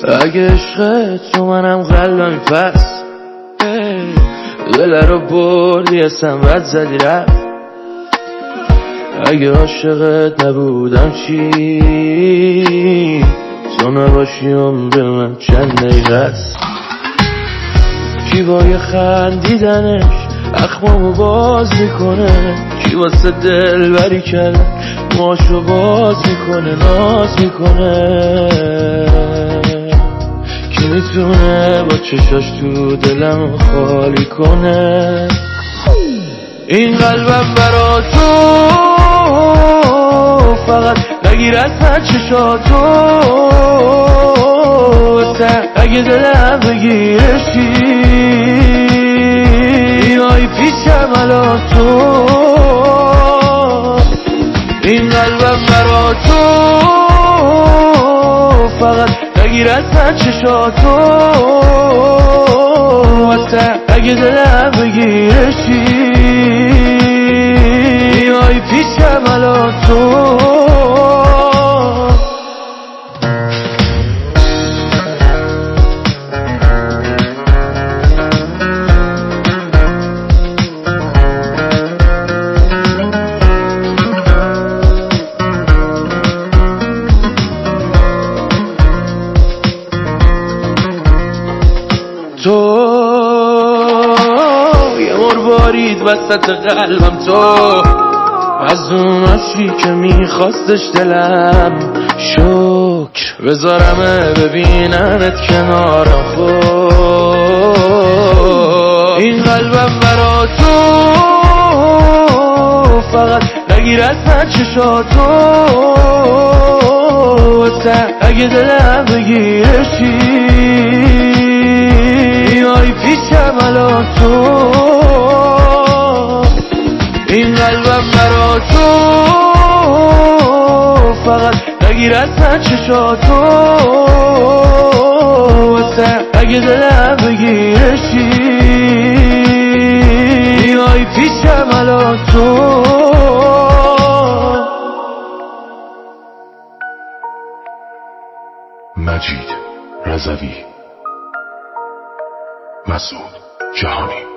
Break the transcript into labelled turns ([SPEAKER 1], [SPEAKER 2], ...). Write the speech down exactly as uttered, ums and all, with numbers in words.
[SPEAKER 1] اگه عشق تو منم قلبم پس دل رو بردی اسم بد زدی رفت. اگه عاشقت نبودم چی تو نباشی عمر من چند دقیقه است. کی با یه خندیدنش اخمامو باز میکنه، کی واسه دل بری کردن ماشو باز میکنه ناز میکنه. کی میتونه با چشاش تو دلم خالی کنه. این قلبم برا تو فقط نگیر از هر چشاتو، اگه دلم بگیرشی بیای پیشم الان تو. این قلبم برا تو فقط نگیر از هر چشاتو، اگه دلم بگیرشی بیای پیشم الان تو. تو یه مروارید وسط قلبم، تو از اوناشی که میخواستش دلم شکر بذارمه ببیننت کنارم. خود این قلبم برا تو فقط نگیر از هر چشاتو، اگه دلم بگیرشی بیای پیشم الان تو. این قلبم برا تو فقط نگیر از هر چشاتو، اگه دلم بگیرشی بیای پیشم الان تو.
[SPEAKER 2] مجید رضوی، مسعود جهانی.